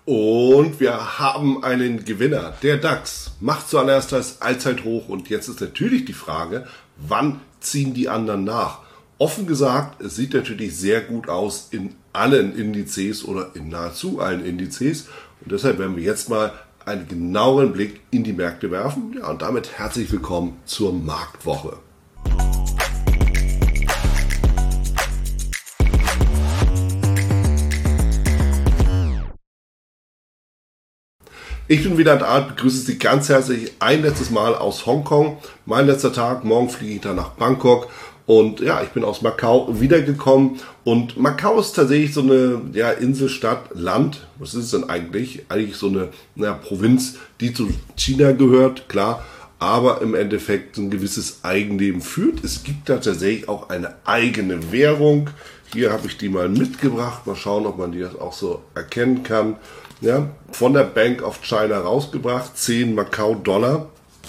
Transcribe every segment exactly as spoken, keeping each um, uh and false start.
Und wir haben einen Gewinner. Der DAX macht zuallererst das Allzeithoch und jetzt ist natürlich die Frage, wann ziehen die anderen nach? Offen gesagt, es sieht natürlich sehr gut aus in allen Indizes oder in nahezu allen Indizes und deshalb werden wir jetzt mal einen genaueren Blick in die Märkte werfen. Ja, und damit herzlich willkommen zur Marktwoche. Ich bin Wieland Alt, begrüße Sie ganz herzlich ein letztes Mal aus Hongkong. Mein letzter Tag, morgen fliege ich dann nach Bangkok und ja, ich bin aus Macau wiedergekommen und Macau ist tatsächlich so eine ja, Inselstadt, Land, was ist es denn eigentlich? Eigentlich so eine naja, Provinz, die zu China gehört, klar, aber im Endeffekt ein gewisses Eigenleben führt. Es gibt da tatsächlich auch eine eigene Währung. Hier habe ich die mal mitgebracht, mal schauen, ob man die das auch so erkennen kann. Ja, von der Bank of China rausgebracht, zehn Macau-Dollar,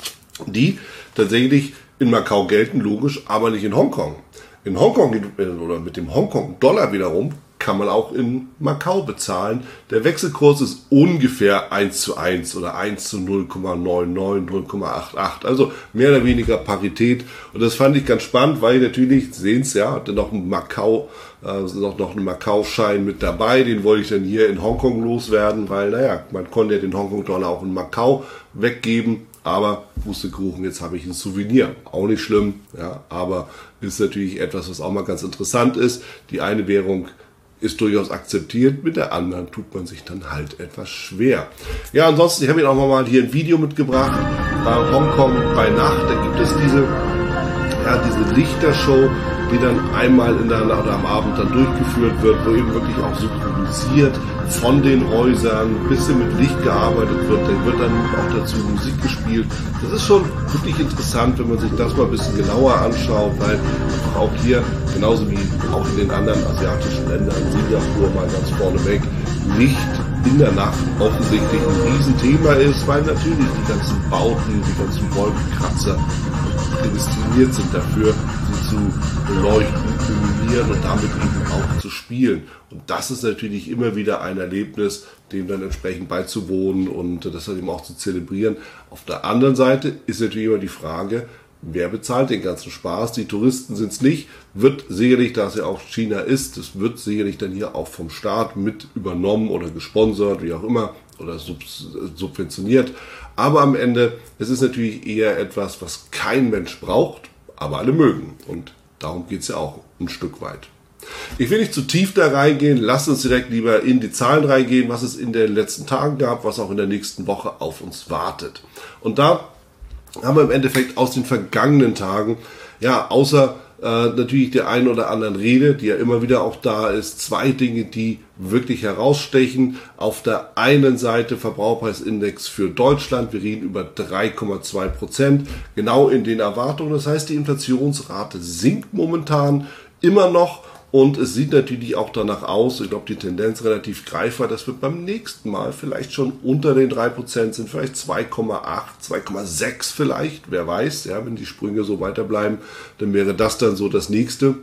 die tatsächlich in Macau gelten, logisch, aber nicht in Hongkong. In Hongkong oder mit dem Hongkong-Dollar wiederum kann man auch in Macau bezahlen. Der Wechselkurs ist ungefähr eins zu eins oder eins zu null Komma neun neun, null Komma acht acht, also mehr oder weniger Parität. Und das fand ich ganz spannend, weil natürlich, Sie sehen es ja, hatte noch ein Macau, äh, noch, noch ein Macau-Schein mit dabei, den wollte ich dann hier in Hongkong loswerden, weil, naja, man konnte ja den Hongkong-Dollar auch in Macau weggeben, aber Pustekuchen, jetzt habe ich ein Souvenir. Auch nicht schlimm, ja, aber ist natürlich etwas, was auch mal ganz interessant ist. Die eine Währung ist durchaus akzeptiert, mit der anderen tut man sich dann halt etwas schwer. Ja, ansonsten, ich habe Ihnen auch mal hier ein Video mitgebracht, bei Hongkong bei Nacht, da gibt es diese, ja, diese Lichtershow, die dann einmal in der oder am Abend dann durchgeführt wird, wo eben wirklich auch synchronisiert von den Häusern, ein bisschen mit Licht gearbeitet wird, dann wird dann auch dazu Musik gespielt. Das ist schon wirklich interessant, wenn man sich das mal ein bisschen genauer anschaut, weil auch hier, genauso wie auch in den anderen asiatischen Ländern, Singapur mal ganz vorneweg, Licht in der Nacht offensichtlich ein Riesenthema ist, weil natürlich die ganzen Bauten, die ganzen Wolkenkratzer prädestiniert sind dafür, sie zu beleuchten, illuminieren und damit eben auch zu spielen. Und das ist natürlich immer wieder ein Erlebnis, dem dann entsprechend beizuwohnen und das dann eben auch zu zelebrieren. Auf der anderen Seite ist natürlich immer die Frage, wer bezahlt den ganzen Spaß? Die Touristen sind es nicht, wird sicherlich, da es ja auch China ist, das wird sicherlich dann hier auch vom Staat mit übernommen oder gesponsert, wie auch immer, oder subventioniert. Aber am Ende, es ist natürlich eher etwas, was kein Mensch braucht, aber alle mögen. Und darum geht es ja auch ein Stück weit. Ich will nicht zu tief da reingehen, lasst uns direkt lieber in die Zahlen reingehen, was es in den letzten Tagen gab, was auch in der nächsten Woche auf uns wartet. Und da haben wir im Endeffekt aus den vergangenen Tagen, ja, außer äh, natürlich der einen oder anderen Rede, die ja immer wieder auch da ist, zwei Dinge, die wirklich herausstechen. Auf der einen Seite Verbraucherpreisindex für Deutschland, wir reden über drei Komma zwei Prozent, genau in den Erwartungen. Das heißt, die Inflationsrate sinkt momentan immer noch. Und es sieht natürlich auch danach aus, ich glaube, die Tendenz relativ greifbar, dass wir beim nächsten Mal vielleicht schon unter den drei Prozent sind, vielleicht zwei Komma acht, zwei Komma sechs vielleicht, wer weiß, ja, wenn die Sprünge so weiterbleiben, dann wäre das dann so das nächste.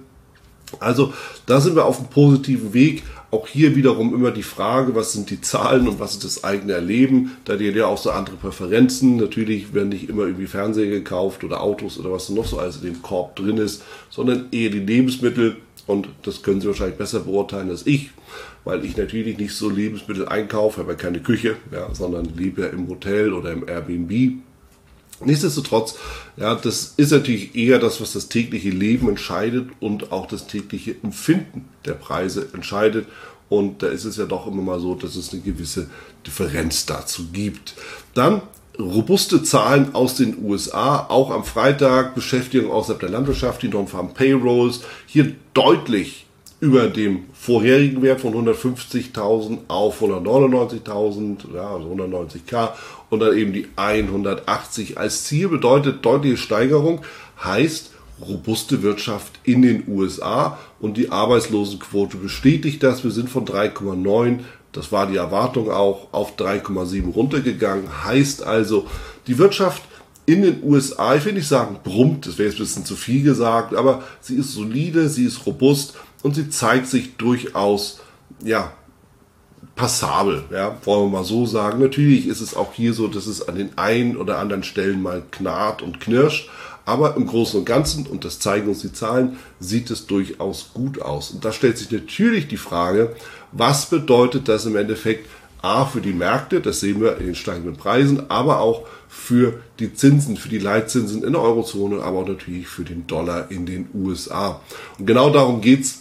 Also da sind wir auf einem positiven Weg. Auch hier wiederum immer die Frage, was sind die Zahlen und was ist das eigene Erleben. Da hat ja auch so andere Präferenzen. Natürlich werden nicht immer irgendwie Fernseher gekauft oder Autos oder was noch so alles in dem Korb drin ist, sondern eher die Lebensmittel. Und das können Sie wahrscheinlich besser beurteilen als ich, weil ich natürlich nicht so Lebensmittel einkaufe, habe ja keine Küche, ja, sondern lebe ja im Hotel oder im Airbnb. Nichtsdestotrotz, ja, das ist natürlich eher das, was das tägliche Leben entscheidet und auch das tägliche Empfinden der Preise entscheidet. Und da ist es ja doch immer mal so, dass es eine gewisse Differenz dazu gibt. Dann robuste Zahlen aus den U S A, auch am Freitag, Beschäftigung außerhalb der Landwirtschaft, die Non-Farm Payrolls, hier deutlich über dem vorherigen Wert von hundertfünfzigtausend auf hundertneunundneunzigtausend, ja, also hundertneunzigtausend und dann eben die hundertachtzig als Ziel, bedeutet deutliche Steigerung, heißt robuste Wirtschaft in den U S A und die Arbeitslosenquote bestätigt das, wir sind von drei Komma neun, das war die Erwartung auch, auf drei Komma sieben runtergegangen, heißt also, die Wirtschaft in den U S A, ich will nicht sagen brummt, das wäre jetzt ein bisschen zu viel gesagt, aber sie ist solide, sie ist robust und sie zeigt sich durchaus, ja, passabel, ja, wollen wir mal so sagen. Natürlich ist es auch hier so, dass es an den einen oder anderen Stellen mal knarrt und knirscht, aber im Großen und Ganzen, und das zeigen uns die Zahlen, sieht es durchaus gut aus. Und da stellt sich natürlich die Frage, was bedeutet das im Endeffekt A für die Märkte, das sehen wir in den steigenden Preisen, aber auch für die Zinsen, für die Leitzinsen in der Eurozone, aber auch natürlich für den Dollar in den U S A. Und genau darum geht's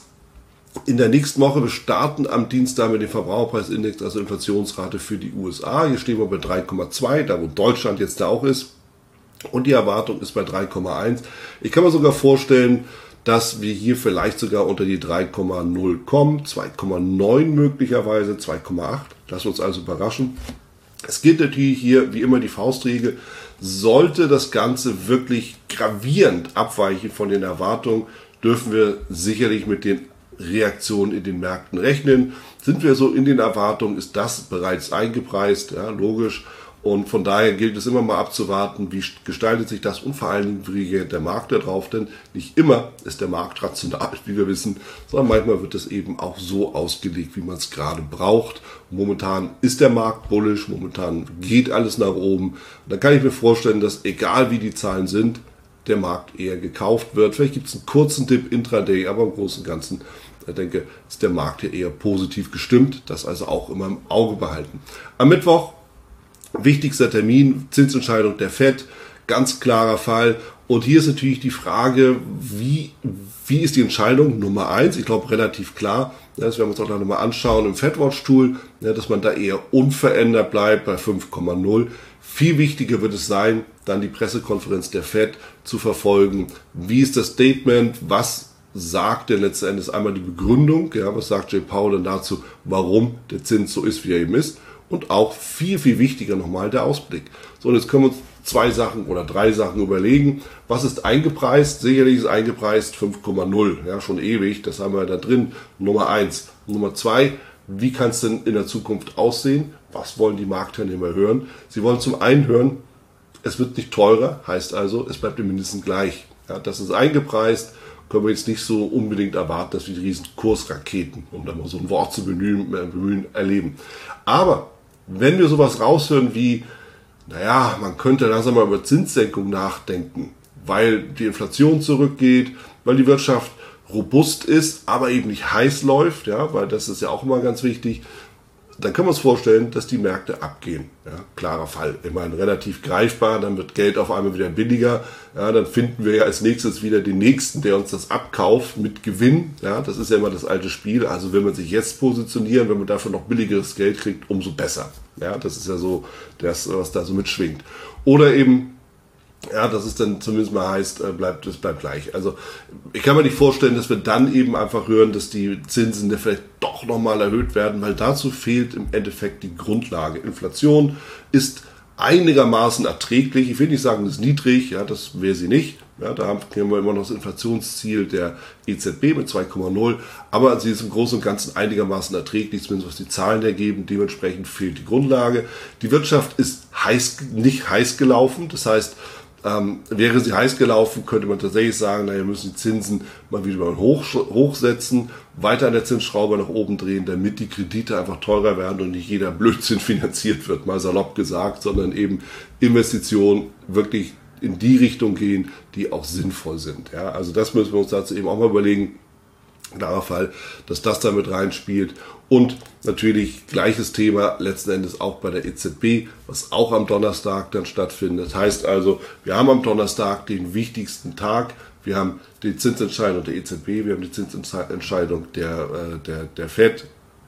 in der nächsten Woche. Wir starten am Dienstag mit dem Verbraucherpreisindex, also Inflationsrate für die U S A. Hier stehen wir bei drei Komma zwei, da wo Deutschland jetzt da auch ist. Und die Erwartung ist bei drei Komma eins. Ich kann mir sogar vorstellen, dass wir hier vielleicht sogar unter die drei Komma null kommen, zwei Komma neun möglicherweise, zwei Komma acht. Lassen wir uns also überraschen. Es gilt natürlich hier wie immer die Faustregel. Sollte das Ganze wirklich gravierend abweichen von den Erwartungen, dürfen wir sicherlich mit den Reaktionen in den Märkten rechnen. Sind wir so in den Erwartungen, ist das bereits eingepreist, ja, logisch. Und von daher gilt es immer mal abzuwarten, wie gestaltet sich das und vor allen Dingen, wie reagiert der Markt darauf, denn nicht immer ist der Markt rational, wie wir wissen, sondern manchmal wird es eben auch so ausgelegt, wie man es gerade braucht. Momentan ist der Markt bullisch, momentan geht alles nach oben. Und dann kann ich mir vorstellen, dass egal wie die Zahlen sind, der Markt eher gekauft wird. Vielleicht gibt es einen kurzen Dip intraday, aber im Großen und Ganzen, ich denke, ist der Markt hier eher positiv gestimmt. Das also auch immer im Auge behalten. Am Mittwoch wichtigster Termin, Zinsentscheidung der Fed, ganz klarer Fall. Und hier ist natürlich die Frage, wie, wie ist die Entscheidung? Nummer eins, ich glaube relativ klar, das werden wir uns auch noch mal anschauen im FedWatch-Tool, dass man da eher unverändert bleibt bei fünf Komma null. Viel wichtiger wird es sein, dann die Pressekonferenz der Fed zu verfolgen. Wie ist das Statement? Was sagt denn letzten Endes einmal die Begründung? Ja, was sagt Jay Powell denn dazu, warum der Zins so ist, wie er eben ist? Und auch viel, viel wichtiger nochmal der Ausblick. So, und jetzt können wir uns zwei Sachen oder drei Sachen überlegen. Was ist eingepreist? Sicherlich ist eingepreist fünf Komma null. Ja, schon ewig. Das haben wir da drin. Nummer eins. Nummer zwei. Wie kann es denn in der Zukunft aussehen? Was wollen die Marktteilnehmer hören? Sie wollen zum einen hören, es wird nicht teurer. Heißt also, es bleibt im Mindesten gleich. Ja, das ist eingepreist. Können wir jetzt nicht so unbedingt erwarten, dass wir die riesen Kursraketen, um da mal so ein Wort zu bemühen, bemühen erleben. Aber wenn wir sowas raushören wie, naja, man könnte langsam mal über Zinssenkung nachdenken, weil die Inflation zurückgeht, weil die Wirtschaft robust ist, aber eben nicht heiß läuft, ja, weil das ist ja auch immer ganz wichtig, dann können wir uns vorstellen, dass die Märkte abgehen. Ja, klarer Fall. Ich meine, relativ greifbar, dann wird Geld auf einmal wieder billiger. Ja, dann finden wir ja als nächstes wieder den Nächsten, der uns das abkauft mit Gewinn. Ja, das ist ja immer das alte Spiel. Also will man sich jetzt positionieren, wenn man dafür noch billigeres Geld kriegt, umso besser. Ja, das ist ja so das, was da so mitschwingt. Oder eben, ja, dass es dann zumindest mal heißt, bleibt, es bleibt gleich. Also ich kann mir nicht vorstellen, dass wir dann eben einfach hören, dass die Zinsen vielleicht doch nochmal erhöht werden, weil dazu fehlt im Endeffekt die Grundlage. Inflation ist einigermaßen erträglich. Ich will nicht sagen, es ist niedrig, ja, das wäre sie nicht. Ja, da haben wir immer noch das Inflationsziel der E Z B mit zwei Komma null, aber sie ist im Großen und Ganzen einigermaßen erträglich, zumindest was die Zahlen ergeben. Dementsprechend fehlt die Grundlage. Die Wirtschaft ist heiß, nicht heiß gelaufen, das heißt, Ähm, wäre sie heiß gelaufen, könnte man tatsächlich sagen, naja, müssen die Zinsen mal wieder mal hoch, hochsetzen, weiter an der Zinsschraube nach oben drehen, damit die Kredite einfach teurer werden und nicht jeder Blödsinn finanziert wird, mal salopp gesagt, sondern eben Investitionen wirklich in die Richtung gehen, die auch sinnvoll sind. Ja, also das müssen wir uns dazu eben auch mal überlegen. Klarer Fall, dass das da mit reinspielt. Und natürlich gleiches Thema letzten Endes auch bei der E Z B, was auch am Donnerstag dann stattfindet. Das heißt also, wir haben am Donnerstag den wichtigsten Tag. Wir haben die Zinsentscheidung der E Z B, wir haben die Zinsentscheidung der, der, der Fed.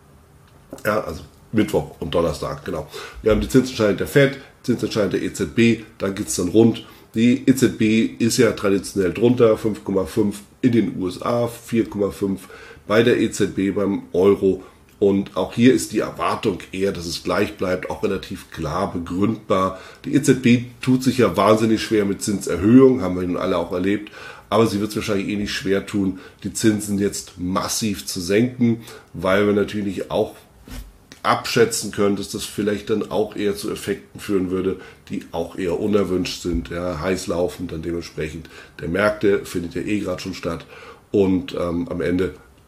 Ja, also Mittwoch und Donnerstag, genau. Wir haben die Zinsentscheidung der Fed, Zinsentscheidung der E Z B, dann geht's dann rund. Die E Z B ist ja traditionell drunter, fünf Komma fünf in den U S A, vier Komma fünf bei der E Z B beim Euro. Und auch hier ist die Erwartung eher, dass es gleich bleibt, auch relativ klar begründbar. Die E Z B tut sich ja wahnsinnig schwer mit Zinserhöhung, haben wir nun alle auch erlebt. Aber sie wird es wahrscheinlich eh nicht schwer tun, die Zinsen jetzt massiv zu senken, weil wir natürlich auch abschätzen können, dass das vielleicht dann auch eher zu Effekten führen würde, die auch eher unerwünscht sind. Ja, heiß laufen, dann dementsprechend der Märkte findet ja eh gerade schon statt. Und ähm, am Ende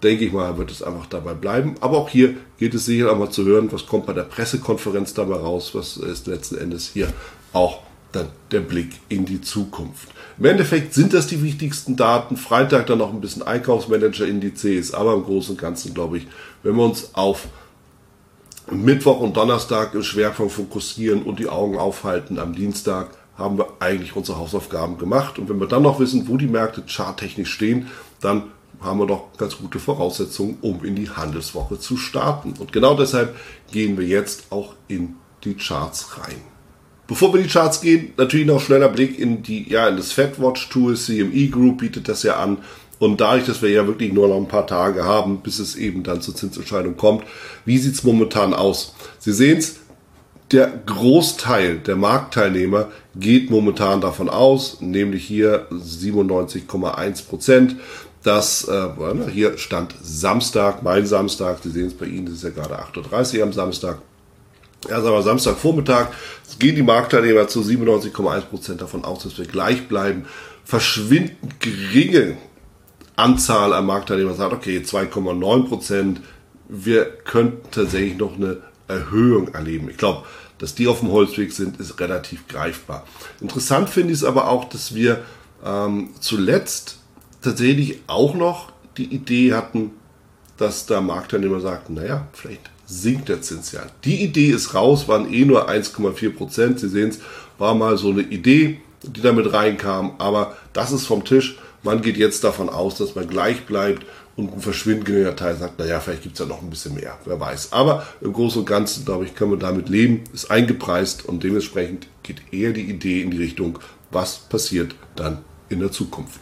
denke ich mal, wird es einfach dabei bleiben. Aber auch hier geht es sicher einmal zu hören, was kommt bei der Pressekonferenz dabei raus, was ist letzten Endes hier auch dann der Blick in die Zukunft. Im Endeffekt sind das die wichtigsten Daten. Freitag dann noch ein bisschen Einkaufsmanager-Indizes, aber im Großen und Ganzen glaube ich, wenn wir uns auf Mittwoch und Donnerstag im Schwerpunkt fokussieren und die Augen aufhalten am Dienstag, haben wir eigentlich unsere Hausaufgaben gemacht. Und wenn wir dann noch wissen, wo die Märkte charttechnisch stehen, dann haben wir doch ganz gute Voraussetzungen, um in die Handelswoche zu starten. Und genau deshalb gehen wir jetzt auch in die Charts rein. Bevor wir in die Charts gehen, natürlich noch schneller Blick in die, ja, in das FedWatch-Tool. C M E Group bietet das ja an. Und dadurch, dass wir ja wirklich nur noch ein paar Tage haben, bis es eben dann zur Zinsentscheidung kommt, wie sieht es momentan aus? Sie sehen es, der Großteil der Marktteilnehmer geht momentan davon aus, nämlich hier siebenundneunzig Komma eins Prozent, dass äh, hier stand Samstag, mein Samstag, Sie sehen es bei Ihnen, das ist ja gerade acht Uhr dreißig am Samstag. Ja, sagen wir Samstagvormittag, gehen die Marktteilnehmer zu siebenundneunzig Komma eins Prozent davon aus, dass wir gleich bleiben. Verschwindend geringe Anzahl an Marktteilnehmern sagt, okay, zwei Komma neun Prozent, wir könnten tatsächlich noch eine Erhöhung erleben. Ich glaube, dass die auf dem Holzweg sind, ist relativ greifbar. Interessant finde ich es aber auch, dass wir ähm, zuletzt tatsächlich auch noch die Idee hatten, dass da Marktteilnehmer sagten, naja, vielleicht sinkt der Zins ja. Die Idee ist raus, waren eh nur eins Komma vier Prozent. Sie sehen es, war mal so eine Idee, die damit reinkam, aber das ist vom Tisch. Man geht jetzt davon aus, dass man gleich bleibt und ein verschwindend geringer Teil sagt, naja, vielleicht gibt es ja noch ein bisschen mehr, wer weiß. Aber im Großen und Ganzen, glaube ich, können wir damit leben, ist eingepreist und dementsprechend geht eher die Idee in die Richtung, was passiert dann in der Zukunft.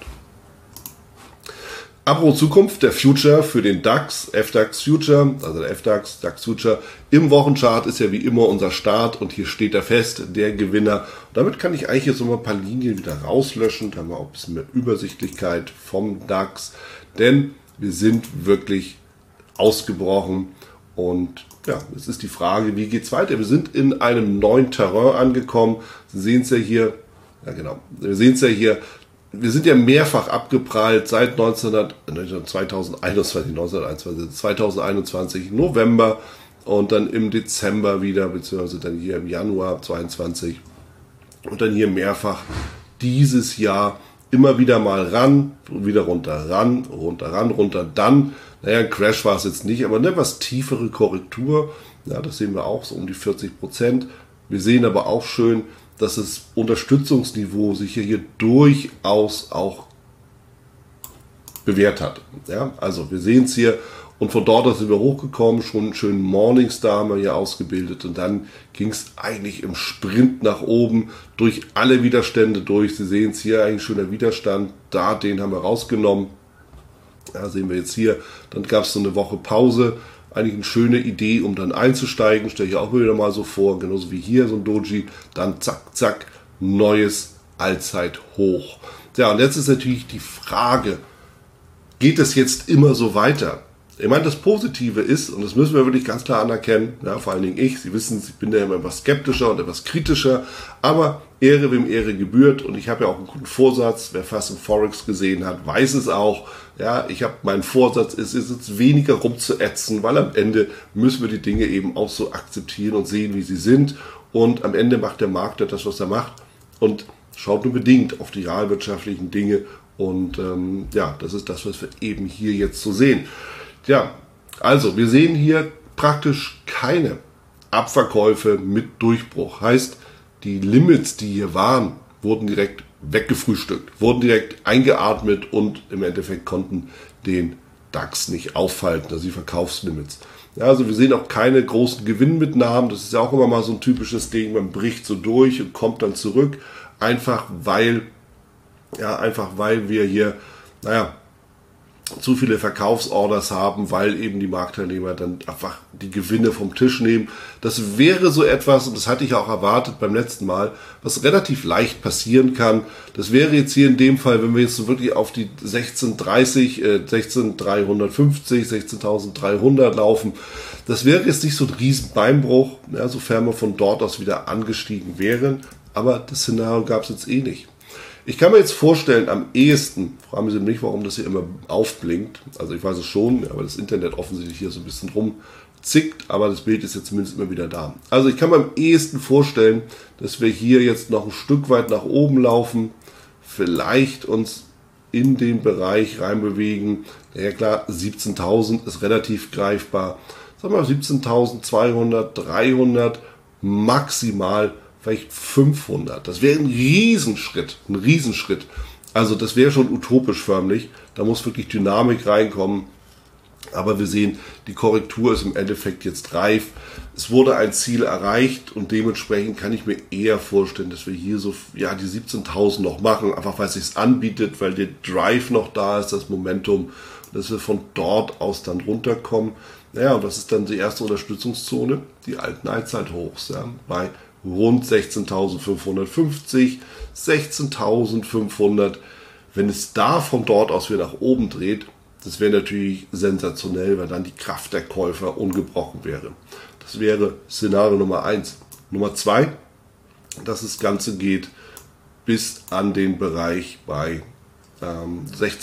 Apropos Zukunft, der Future für den DAX, F DAX Future, also der F DAX, DAX Future. Im Wochenchart ist ja wie immer unser Start und hier steht er fest, der Gewinner. Und damit kann ich eigentlich jetzt noch mal ein paar Linien wieder rauslöschen, da haben wir auch ein bisschen mehr Übersichtlichkeit vom DAX, denn wir sind wirklich ausgebrochen und ja, jetzt ist die Frage, wie geht's weiter? Wir sind in einem neuen Terrain angekommen. Sie sehen es ja hier, ja genau, wir sehen es ja hier. Wir sind ja mehrfach abgeprallt seit zweitausendeinundzwanzig, zweitausendeinundzwanzig November und dann im Dezember wieder, beziehungsweise dann hier im Januar zweiundzwanzig und dann hier mehrfach dieses Jahr immer wieder mal ran, wieder runter, ran, runter, ran, runter, dann, naja, ein Crash war es jetzt nicht, aber eine etwas tiefere Korrektur, ja, das sehen wir auch so um die vierzig Prozent. Wir sehen aber auch schön, dass das Unterstützungsniveau sich hier, hier durchaus auch bewährt hat. Ja, also wir sehen es hier und von dort aus sind wir hochgekommen, schon einen schönen Morningstar haben wir hier ausgebildet und dann ging es eigentlich im Sprint nach oben durch alle Widerstände durch. Sie sehen es hier, ein schöner Widerstand, da den haben wir rausgenommen. Ja, sehen wir jetzt hier, dann gab es so eine Woche Pause. Eigentlich eine schöne Idee, um dann einzusteigen, stelle ich auch wieder mal so vor, genauso wie hier so ein Doji, dann zack, zack, neues Allzeithoch. Ja, und jetzt ist natürlich die Frage, geht es jetzt immer so weiter? Ich meine, das Positive ist, und das müssen wir wirklich ganz klar anerkennen, ja, vor allen Dingen ich, Sie wissen, ich bin ja immer etwas skeptischer und etwas kritischer, aber Ehre wem Ehre gebührt und ich habe ja auch einen guten Vorsatz, wer fast im Forex gesehen hat, weiß es auch, ja, ich habe, mein Vorsatz ist, ist jetzt weniger rumzuätzen, weil am Ende müssen wir die Dinge eben auch so akzeptieren und sehen, wie sie sind und am Ende macht der Markt ja das, was er macht und schaut nur bedingt auf die realwirtschaftlichen Dinge und ähm, ja, das ist das, was wir eben hier jetzt so sehen. Ja, also wir sehen hier praktisch keine Abverkäufe mit Durchbruch. Heißt, die Limits, die hier waren, wurden direkt weggefrühstückt, wurden direkt eingeatmet und im Endeffekt konnten den DAX nicht aufhalten, also die Verkaufslimits. Ja, also wir sehen auch keine großen Gewinnmitnahmen, das ist ja auch immer mal so ein typisches Ding, man bricht so durch und kommt dann zurück, einfach weil, ja, einfach weil wir hier, naja, zu viele Verkaufsorders haben, weil eben die Marktteilnehmer dann einfach die Gewinne vom Tisch nehmen. Das wäre so etwas, und das hatte ich auch erwartet beim letzten Mal, was relativ leicht passieren kann. Das wäre jetzt hier in dem Fall, wenn wir jetzt so wirklich auf die sechzehntausenddreißig, äh, sechzehntausenddreihundertfünfzig, sechzehntausenddreihundert laufen. Das wäre jetzt nicht so ein riesen Beinbruch, ja, sofern wir von dort aus wieder angestiegen wären. Aber das Szenario gab es jetzt eh nicht. Ich kann mir jetzt vorstellen, am ehesten, fragen Sie mich, warum das hier immer aufblinkt. Also ich weiß es schon, aber das Internet offensichtlich hier so ein bisschen rumzickt, aber das Bild ist jetzt zumindest immer wieder da. Also ich kann mir am ehesten vorstellen, dass wir hier jetzt noch ein Stück weit nach oben laufen, vielleicht uns in den Bereich reinbewegen. Ja klar, siebzehntausend ist relativ greifbar. Sagen wir siebzehntausendzweihundert, dreihundert, maximal vielleicht fünfhundert. Das wäre ein Riesenschritt, ein Riesenschritt. Also das wäre schon utopisch förmlich. Da muss wirklich Dynamik reinkommen. Aber wir sehen, die Korrektur ist im Endeffekt jetzt reif. Es wurde ein Ziel erreicht und dementsprechend kann ich mir eher vorstellen, dass wir hier so ja die siebzehntausend noch machen, einfach weil es sich anbietet, weil der Drive noch da ist, das Momentum, dass wir von dort aus dann runterkommen. Naja, und was ist dann die erste Unterstützungszone? Die alten Allzeithochs, ja, bei rund sechzehntausendfünfhundertfünfzig, sechzehntausendfünfhundert. Wenn es da von dort aus wieder nach oben dreht, das wäre natürlich sensationell, weil dann die Kraft der Käufer ungebrochen wäre. Das wäre Szenario Nummer eins. Nummer zwei, dass das Ganze geht bis an den Bereich bei ähm,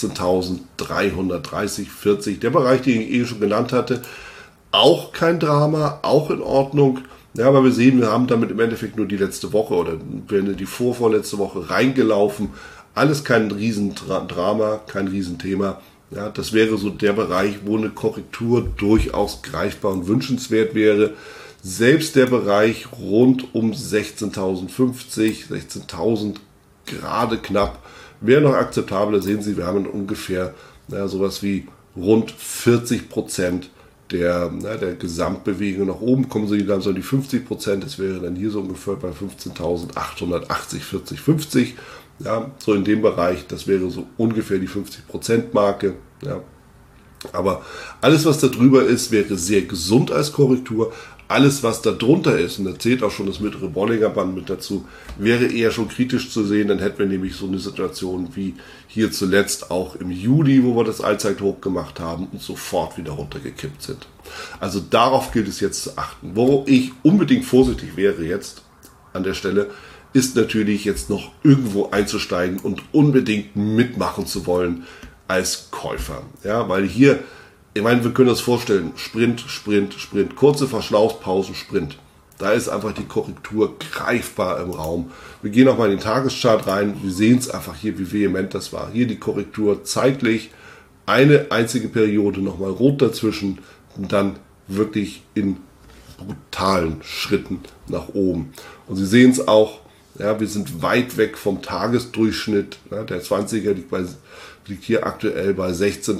sechzehntausenddreihundertdreißig, vierzig. Der Bereich, den ich eh schon genannt hatte, auch kein Drama, auch in Ordnung. Ja, aber wir sehen, wir haben damit im Endeffekt nur die letzte Woche oder wenn die vorvorletzte Woche reingelaufen. Alles kein Riesendrama, kein Riesenthema. Ja, das wäre so der Bereich, wo eine Korrektur durchaus greifbar und wünschenswert wäre. Selbst der Bereich rund um sechzehntausendfünfzig, sechzehntausend gerade knapp, wäre noch akzeptabel. Da sehen Sie, wir haben ungefähr ja, sowas wie rund vierzig Prozent der, ja, der Gesamtbewegung nach oben. Kommen Sie dann so an die fünfzig Prozent, das wäre dann hier so ungefähr bei fünfzehntausendachthundertachtzig, vierzig, fünfzig. Ja, so in dem Bereich, das wäre so ungefähr die fünfzig Prozent Marke. Ja. Aber alles, was da drüber ist, wäre sehr gesund als Korrektur. Alles, was da drunter ist, und da zählt auch schon das mittlere Bollinger Band mit dazu, wäre eher schon kritisch zu sehen. Dann hätten wir nämlich so eine Situation wie hier zuletzt auch im Juli, wo wir das Allzeithoch gemacht haben und sofort wieder runtergekippt sind. Also darauf gilt es jetzt zu achten. Wo ich unbedingt vorsichtig wäre jetzt an der Stelle, ist natürlich jetzt noch irgendwo einzusteigen und unbedingt mitmachen zu wollen als Käufer. Ja, weil hier, ich meine, wir können uns vorstellen, Sprint, Sprint, Sprint, kurze Verschnaufspausen, Sprint. Da ist einfach die Korrektur greifbar im Raum. Wir gehen auch mal in den Tageschart rein, wir sehen es einfach hier, wie vehement das war. Hier die Korrektur zeitlich, eine einzige Periode nochmal rot dazwischen und dann wirklich in brutalen Schritten nach oben. Und Sie sehen es auch, ja, wir sind weit weg vom Tagesdurchschnitt. Ja, der zwanziger liegt, bei, liegt hier aktuell bei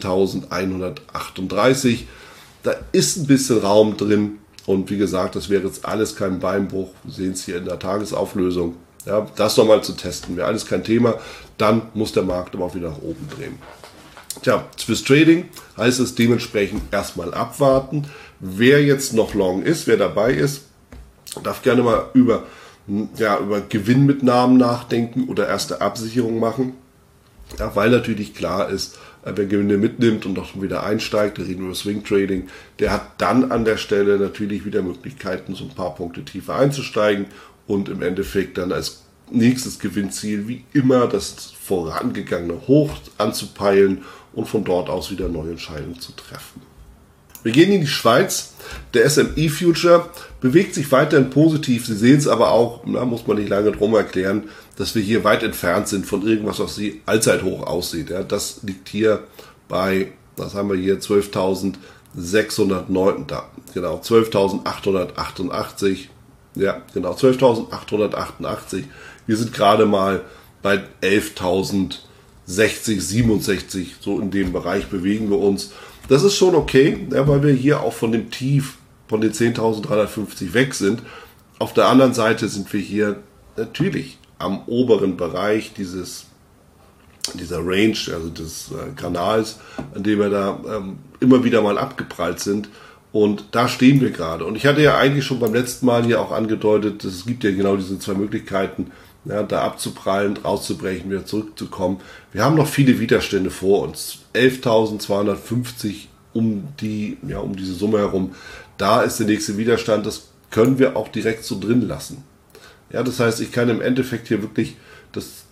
sechzehntausendeinhundertachtunddreißig. Da ist ein bisschen Raum drin. Und wie gesagt, das wäre jetzt alles kein Beinbruch. Wir sehen es hier in der Tagesauflösung. Ja, das nochmal zu testen, wäre alles kein Thema. Dann muss der Markt aber auch wieder nach oben drehen. Tja, fürs Trading heißt es dementsprechend erstmal abwarten. Wer jetzt noch long ist, wer dabei ist, darf gerne mal über ja, über Gewinnmitnahmen nachdenken oder erste Absicherung machen, ja, weil natürlich klar ist, wer Gewinne mitnimmt und doch wieder einsteigt, da reden wir über Swing Trading, der hat dann an der Stelle natürlich wieder Möglichkeiten, so ein paar Punkte tiefer einzusteigen und im Endeffekt dann als nächstes Gewinnziel wie immer das vorangegangene Hoch anzupeilen und von dort aus wieder neue Entscheidungen zu treffen. Wir gehen in die Schweiz. Der S M I Future bewegt sich weiterhin positiv. Sie sehen es aber auch, da muss man nicht lange drum erklären, dass wir hier weit entfernt sind von irgendwas, was wie Allzeithoch aussieht. Ja, das liegt hier bei, was haben wir hier, zwölftausendsechshundertneun, da, genau, zwölftausendachthundertachtundachtzig. Ja, genau, zwölftausendachthundertachtundachtzig. Wir sind gerade mal bei elftausendsechzig, siebenundsechzig, so in dem Bereich bewegen wir uns. Das ist schon okay, ja, weil wir hier auch von dem Tief von den zehntausenddreihundertfünfzig weg sind. Auf der anderen Seite sind wir hier natürlich am oberen Bereich dieses, dieser Range, also des äh, Kanals, an dem wir da ähm, immer wieder mal abgeprallt sind. Und da stehen wir gerade. Und ich hatte ja eigentlich schon beim letzten Mal hier auch angedeutet, es gibt ja genau diese zwei Möglichkeiten, ja, da abzuprallen, rauszubrechen, wieder zurückzukommen. Wir haben noch viele Widerstände vor uns. elftausendzweihundertfünfzig um die, ja, um diese Summe herum. Da ist der nächste Widerstand. Das können wir auch direkt so drin lassen. Ja, das heißt, ich kann im Endeffekt hier wirklich das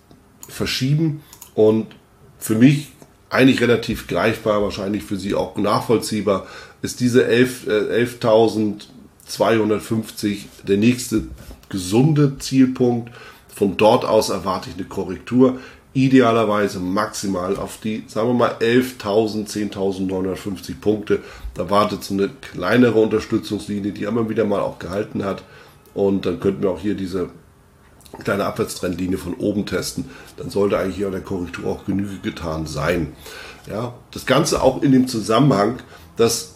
verschieben. Und für mich eigentlich relativ greifbar, wahrscheinlich für Sie auch nachvollziehbar, ist diese elftausendzweihundertfünfzig der nächste gesunde Zielpunkt. Von dort aus erwarte ich eine Korrektur, idealerweise maximal auf die, sagen wir mal, elftausend, zehntausendneunhundertfünfzig Punkte. Da wartet so eine kleinere Unterstützungslinie, die immer wieder mal auch gehalten hat. Und dann könnten wir auch hier diese kleine Abwärtstrendlinie von oben testen. Dann sollte eigentlich hier an der Korrektur auch Genüge getan sein. Ja, das Ganze auch in dem Zusammenhang, dass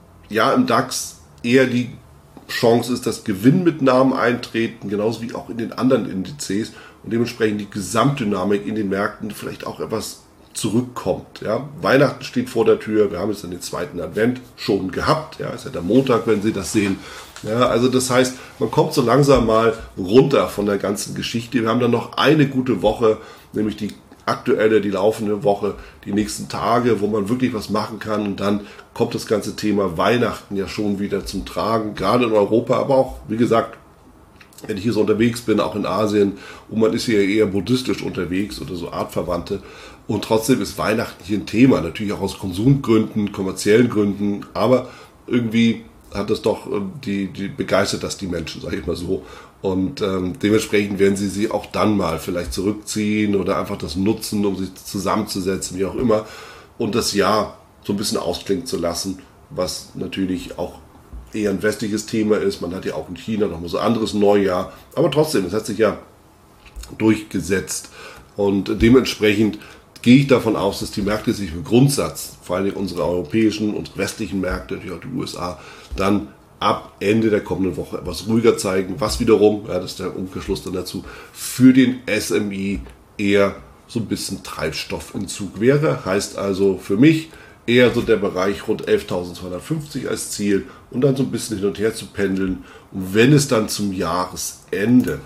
ja im DAX eher die Chance ist, dass Gewinnmitnahmen eintreten, genauso wie auch in den anderen Indizes und dementsprechend die Gesamtdynamik in den Märkten vielleicht auch etwas zurückkommt. Ja. Weihnachten steht vor der Tür, wir haben jetzt dann den zweiten Advent schon gehabt, ja, ist ja der Montag, wenn Sie das sehen. Ja, also das heißt, man kommt so langsam mal runter von der ganzen Geschichte. Wir haben dann noch eine gute Woche, nämlich die aktuelle, die laufende Woche, die nächsten Tage, wo man wirklich was machen kann, und dann kommt das ganze Thema Weihnachten ja schon wieder zum Tragen, gerade in Europa, aber auch, wie gesagt, wenn ich hier so unterwegs bin, auch in Asien, und man ist hier eher buddhistisch unterwegs oder so artverwandte, und trotzdem ist Weihnachten hier ein Thema, natürlich auch aus Konsumgründen, kommerziellen Gründen, aber irgendwie hat das doch, die, die begeistert das die Menschen, sage ich mal so. Und ähm, dementsprechend werden sie sich auch dann mal vielleicht zurückziehen oder einfach das nutzen, um sich zusammenzusetzen, wie auch immer. Und das Jahr so ein bisschen ausklingen zu lassen, was natürlich auch eher ein westliches Thema ist. Man hat ja auch in China noch mal so ein anderes Neujahr. Aber trotzdem, es hat sich ja durchgesetzt. Und dementsprechend gehe ich davon aus, dass die Märkte sich im Grundsatz, vor allem unsere europäischen und westlichen Märkte, natürlich auch die U S A, dann ab Ende der kommenden Woche etwas ruhiger zeigen, was wiederum, ja, das ist der Umkehrschluss dann dazu, für den S M I eher so ein bisschen Treibstoffentzug wäre. Heißt also für mich eher so der Bereich rund elftausendzweihundertfünfzig als Ziel und dann so ein bisschen hin und her zu pendeln. Und wenn es dann zum Jahresende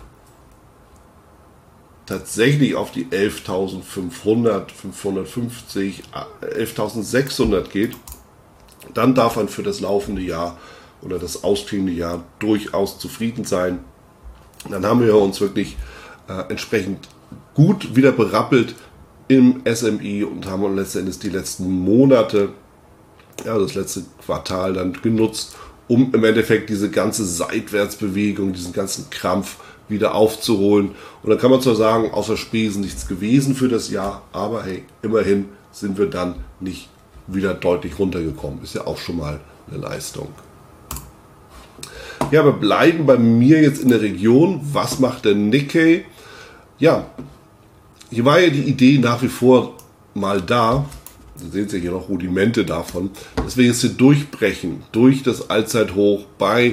tatsächlich auf die elftausendfünfhundert, fünfhundertfünfzig, elftausendsechshundert geht, dann darf man für das laufende Jahr oder das ausklingende Jahr durchaus zufrieden sein. Dann haben wir uns wirklich äh, entsprechend gut wieder berappelt im S M I und haben letztendlich die letzten Monate, ja, das letzte Quartal dann genutzt, um im Endeffekt diese ganze Seitwärtsbewegung, diesen ganzen Krampf wieder aufzuholen. Und dann kann man zwar sagen, außer Spesen nichts gewesen für das Jahr, aber hey, immerhin sind wir dann nicht wieder deutlich runtergekommen. Ist ja auch schon mal eine Leistung. Ja, wir bleiben bei mir jetzt in der Region. Was macht der Nikkei? Ja, hier war ja die Idee nach wie vor mal da. Da sehen Sie hier noch Rudimente davon, dass wir jetzt hier durchbrechen durch das Allzeithoch bei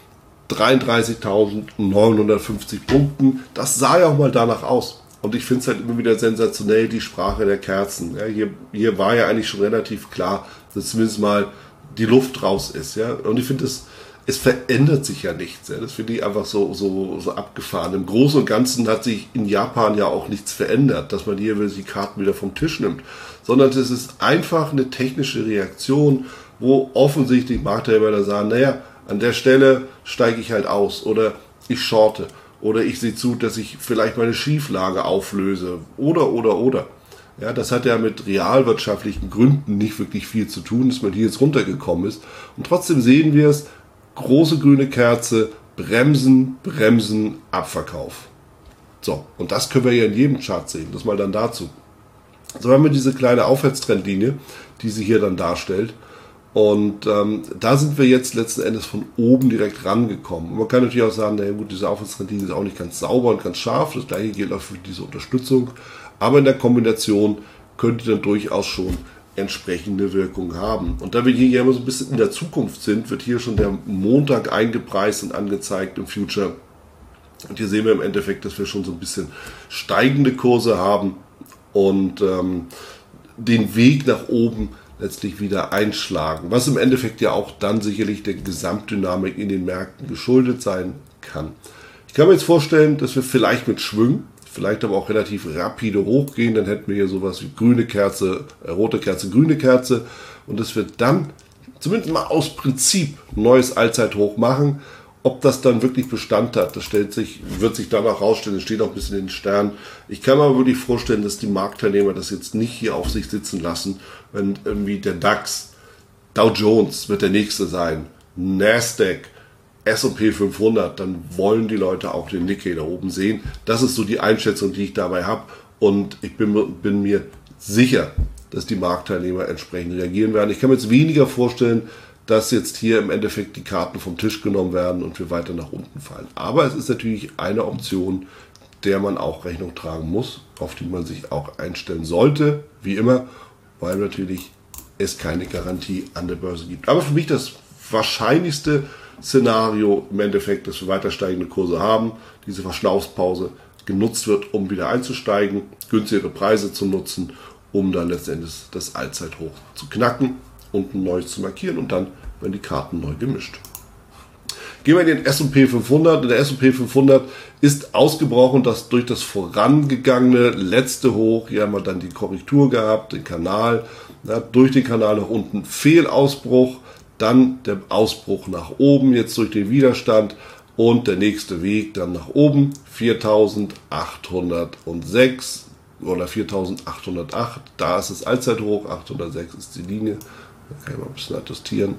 dreiunddreißigtausendneunhundertfünfzig Punkten. Das sah ja auch mal danach aus. Und ich finde es halt immer wieder sensationell, die Sprache der Kerzen. Ja, hier, hier war ja eigentlich schon relativ klar, dass zumindest mal die Luft raus ist. Ja? Und ich finde, es, es verändert sich ja nichts. Ja? Das finde ich einfach so, so, so abgefahren. Im Großen und Ganzen hat sich in Japan ja auch nichts verändert, dass man hier die Karten wieder vom Tisch nimmt. Sondern es ist einfach eine technische Reaktion, wo offensichtlich Marktteilnehmer sagen, naja, an der Stelle steige ich halt aus oder ich shorte oder ich sehe zu, dass ich vielleicht meine Schieflage auflöse oder, oder, oder. Ja, das hat ja mit realwirtschaftlichen Gründen nicht wirklich viel zu tun, dass man hier jetzt runtergekommen ist. Und trotzdem sehen wir es, große grüne Kerze, Bremsen, Bremsen, Abverkauf. So, und das können wir ja in jedem Chart sehen. Das mal dann dazu. So haben wir diese kleine Aufwärtstrendlinie, die sie hier dann darstellt. Und ähm, da sind wir jetzt letzten Endes von oben direkt rangekommen. Und man kann natürlich auch sagen, naja gut, diese Aufwärtstrendlinie ist auch nicht ganz sauber und ganz scharf. Das gleiche gilt auch für diese Unterstützung. Aber in der Kombination könnte dann durchaus schon entsprechende Wirkung haben. Und da wir hier immer so ein bisschen in der Zukunft sind, wird hier schon der Montag eingepreist und angezeigt im Future. Und hier sehen wir im Endeffekt, dass wir schon so ein bisschen steigende Kurse haben und ähm, den Weg nach oben letztlich wieder einschlagen, was im Endeffekt ja auch dann sicherlich der Gesamtdynamik in den Märkten geschuldet sein kann. Ich kann mir jetzt vorstellen, dass wir vielleicht mit Schwüngen, vielleicht aber auch relativ rapide hochgehen, dann hätten wir hier sowas wie grüne Kerze, äh, rote Kerze, grüne Kerze und dass wir dann zumindest mal aus Prinzip ein neues Allzeithoch machen Ob das dann wirklich Bestand hat, das stellt sich, wird sich danach rausstellen, das steht auch ein bisschen in den Sternen. Ich kann mir aber wirklich vorstellen, dass die Marktteilnehmer das jetzt nicht hier auf sich sitzen lassen, wenn irgendwie der DAX, Dow Jones wird der nächste sein, Nasdaq, S und P fünfhundert, dann wollen die Leute auch den Nikkei da oben sehen. Das ist so die Einschätzung, die ich dabei habe. Und ich bin, bin mir sicher, dass die Marktteilnehmer entsprechend reagieren werden. Ich kann mir jetzt weniger vorstellen, dass jetzt hier im Endeffekt die Karten vom Tisch genommen werden und wir weiter nach unten fallen. Aber es ist natürlich eine Option, der man auch Rechnung tragen muss, auf die man sich auch einstellen sollte, wie immer, weil natürlich es keine Garantie an der Börse gibt. Aber für mich das wahrscheinlichste Szenario im Endeffekt, dass wir weiter steigende Kurse haben, diese Verschnaufspause genutzt wird, um wieder einzusteigen, günstigere Preise zu nutzen, um dann letztendlich das Allzeithoch zu knacken und ein neues zu markieren und dann werden die Karten neu gemischt. Gehen wir in den S und P fünfhundert. Der S und P fünfhundert ist ausgebrochen, dass durch das vorangegangene letzte Hoch, hier haben wir dann die Korrektur gehabt, den Kanal, ja, durch den Kanal nach unten Fehlausbruch, dann der Ausbruch nach oben, jetzt durch den Widerstand und der nächste Weg dann nach oben, viertausendachthundertsechs oder viertausendachthundertacht, da ist das Allzeithoch, achthundertsechs ist die Linie, da kann ich mal ein bisschen adjustieren.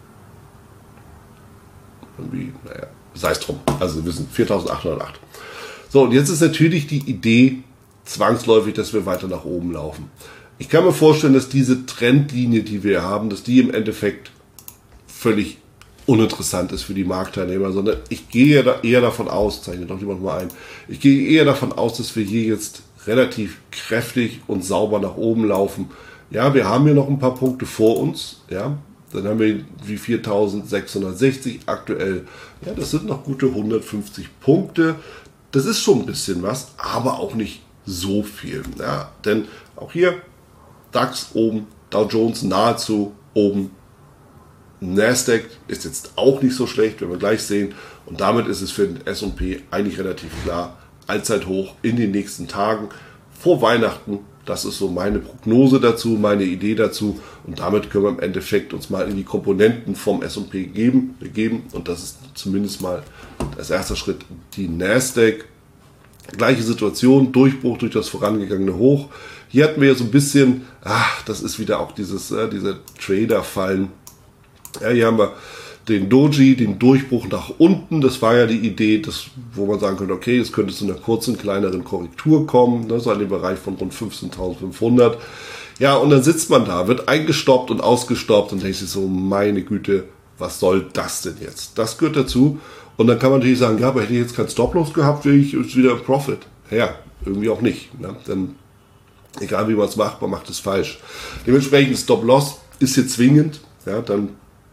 Irgendwie, naja, sei es drum, also wir wissen viertausendachthundertacht. So, und jetzt ist natürlich die Idee zwangsläufig, dass wir weiter nach oben laufen. Ich kann mir vorstellen, dass diese Trendlinie, die wir haben, dass die im Endeffekt völlig uninteressant ist für die Marktteilnehmer, sondern ich gehe da eher davon aus, zeichne doch jemand mal ein, ich gehe eher davon aus, dass wir hier jetzt relativ kräftig und sauber nach oben laufen. Ja, wir haben hier noch ein paar Punkte vor uns, ja, dann haben wir wie viertausendsechshundertsechzig aktuell, ja, das sind noch gute hundertfünfzig Punkte, das ist schon ein bisschen was, aber auch nicht so viel, ja, denn auch hier DAX oben, Dow Jones nahezu oben, Nasdaq ist jetzt auch nicht so schlecht, wenn wir gleich sehen. Und damit ist es für den S und P eigentlich relativ klar. Allzeithoch in den nächsten Tagen vor Weihnachten. Das ist so meine Prognose dazu, meine Idee dazu. Und damit können wir im Endeffekt uns mal in die Komponenten vom S und P geben. geben. Und das ist zumindest mal als erster Schritt die Nasdaq. Gleiche Situation, Durchbruch durch das vorangegangene Hoch. Hier hatten wir ja so ein bisschen, ach, das ist wieder auch dieses, äh, diese Trader-Fallen. Ja, hier haben wir den Doji, den Durchbruch nach unten. Das war ja die Idee, dass, wo man sagen könnte, okay, es könnte zu einer kurzen, kleineren Korrektur kommen, ne, so in dem Bereich von rund fünfzehntausendfünfhundert. Ja, und dann sitzt man da, wird eingestoppt und ausgestoppt und denkt sich so, meine Güte, was soll das denn jetzt? Das gehört dazu. Und dann kann man natürlich sagen, ja, aber hätte ich jetzt keinen Stop-Loss gehabt, wäre ich jetzt wieder im Profit. Ja, irgendwie auch nicht. Ne? Denn egal wie man es macht, man macht es falsch. Dementsprechend Stop-Loss ist hier zwingend. Ja, dann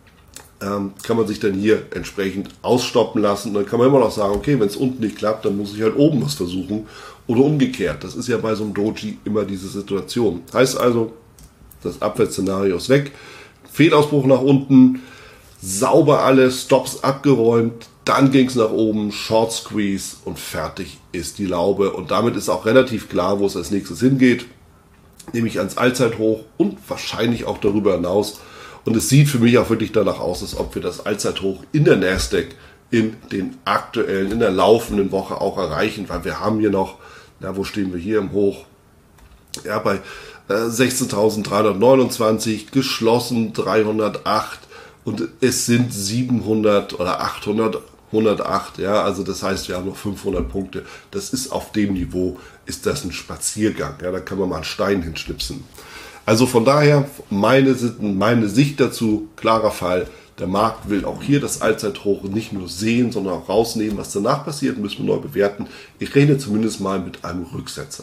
ähm, kann man sich dann hier entsprechend ausstoppen lassen. Dann kann man immer noch sagen, okay, wenn es unten nicht klappt, dann muss ich halt oben was versuchen. Oder umgekehrt. Das ist ja bei so einem Doji immer diese Situation. Heißt also, das Abwärtsszenario ist weg. Fehlausbruch nach unten. Sauber alle Stops abgeräumt. Dann ging es nach oben. Short Squeeze. Und fertig ist die Laube. Und damit ist auch relativ klar, wo es als nächstes hingeht. Nämlich ans Allzeithoch und wahrscheinlich auch darüber hinaus. Und es sieht für mich auch wirklich danach aus, als ob wir das Allzeithoch in der Nasdaq in den aktuellen, in der laufenden Woche auch erreichen, weil wir haben hier noch, na, wo stehen wir hier im Hoch? Ja, bei äh, sechzehntausenddreihundertneunundzwanzig, geschlossen dreihundertacht und es sind siebenhundert oder achthundert, hundertacht, ja, also das heißt, wir haben noch fünfhundert Punkte. Das ist auf dem Niveau, ist das ein Spaziergang, ja, da kann man mal einen Stein hinschnipsen. Also von daher, meine, meine Sicht dazu, klarer Fall, der Markt will auch hier das Allzeithoch nicht nur sehen, sondern auch rausnehmen. Was danach passiert, müssen wir neu bewerten. Ich rechne zumindest mal mit einem Rücksetzer.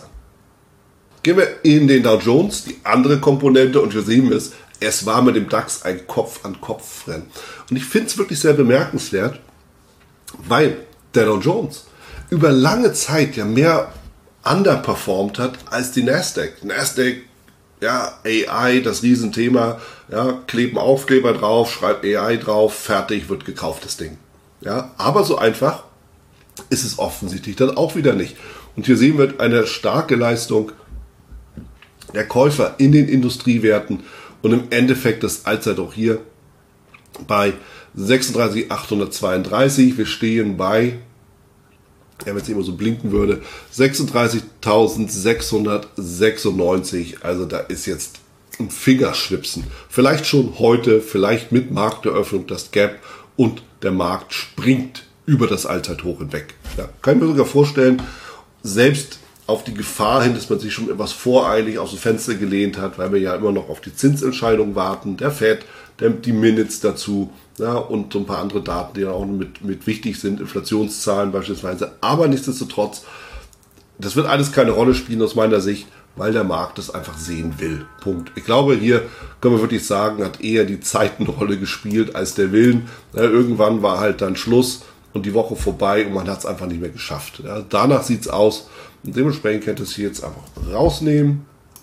Gehen wir in den Dow Jones, die andere Komponente, und wir sehen es, es war mit dem DAX ein Kopf-an-Kopf-Rennen. Und ich finde es wirklich sehr bemerkenswert, weil der Dow Jones über lange Zeit ja mehr underperformt hat als die Nasdaq. Nasdaq, ja, A I, das Riesenthema, ja, kleben Aufkleber drauf, schreibt A I drauf, fertig, wird gekauft, das Ding. Ja, aber so einfach ist es offensichtlich dann auch wieder nicht. Und hier sehen wir eine starke Leistung der Käufer in den Industriewerten und im Endeffekt das Allzeithoch hier bei sechsunddreißigtausendachthundertzweiunddreißig. Wir stehen bei, ja, wenn es immer so blinken würde, sechsunddreißigtausendsechshundertsechsundneunzig. Also da ist jetzt ein Fingerschnipsen. Vielleicht schon heute, vielleicht mit Markteröffnung das Gap und der Markt springt über das Allzeithoch hinweg. Ja, kann ich mir sogar vorstellen, selbst auf die Gefahr hin, dass man sich schon etwas voreilig aus dem Fenster gelehnt hat, weil wir ja immer noch auf die Zinsentscheidung warten, der Fed, der, die Minutes dazu, ja, und so ein paar andere Daten, die auch mit, mit wichtig sind, Inflationszahlen beispielsweise. Aber nichtsdestotrotz, das wird alles keine Rolle spielen aus meiner Sicht, weil der Markt das einfach sehen will. Punkt. Ich glaube, hier können wir wirklich sagen, hat eher die Zeit eine Rolle gespielt als der Willen. Ja, irgendwann war halt dann Schluss und die Woche vorbei und man hat es einfach nicht mehr geschafft. Ja, danach sieht es aus und dementsprechend könnt ihr es hier jetzt einfach rausnehmen.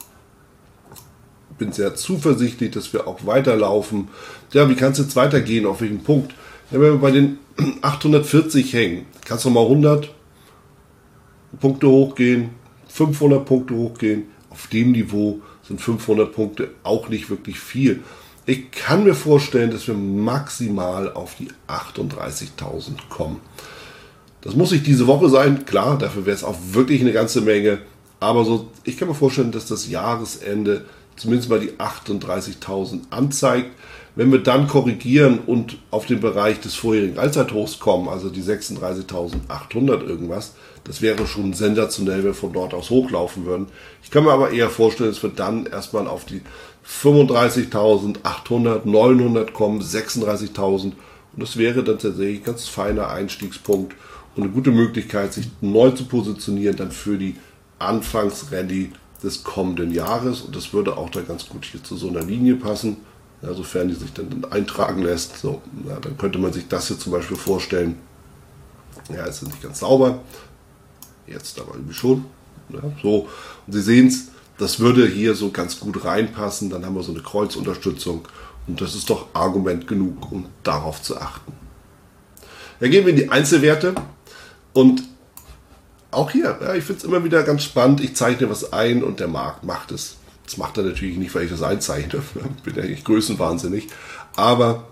Bin sehr zuversichtlich, dass wir auch weiterlaufen. Ja, wie kann es jetzt weitergehen? Auf welchen Punkt? Ja, wenn wir bei den achthundertvierzig hängen, kannst du mal hundert Punkte hochgehen, fünfhundert Punkte hochgehen. Auf dem Niveau sind fünfhundert Punkte auch nicht wirklich viel. Ich kann mir vorstellen, dass wir maximal auf die achtunddreißigtausend kommen. Das muss nicht diese Woche sein, klar, dafür wäre es auch wirklich eine ganze Menge. Aber so, ich kann mir vorstellen, dass das Jahresende zumindest mal die achtunddreißigtausend anzeigt. Wenn wir dann korrigieren und auf den Bereich des vorherigen Allzeithochs kommen, also die sechsunddreißigtausendachthundert irgendwas, das wäre schon sensationell, wenn wir von dort aus hochlaufen würden. Ich kann mir aber eher vorstellen, dass wir dann erstmal auf die fünfunddreißigtausendachthundert, neunhundert kommen, sechsunddreißigtausend. Und das wäre dann tatsächlich ein ganz feiner Einstiegspunkt und eine gute Möglichkeit, sich neu zu positionieren, dann für die Anfangsrallye des kommenden Jahres. Und das würde auch da ganz gut hier zu so einer Linie passen. Ja, sofern die sich dann eintragen lässt, so, ja, dann könnte man sich das hier zum Beispiel vorstellen. Ja, es ist nicht ganz sauber. Jetzt aber irgendwie schon. Ja, so. Und Sie sehen es, das würde hier so ganz gut reinpassen. Dann haben wir so eine Kreuzunterstützung. Und das ist doch Argument genug, um darauf zu achten. Dann gehen wir in die Einzelwerte. Und auch hier, ja, ich finde es immer wieder ganz spannend. Ich zeichne was ein und der Markt macht es. Das macht er natürlich nicht, weil ich das einzeichne. Ich bin ja nicht größenwahnsinnig. Aber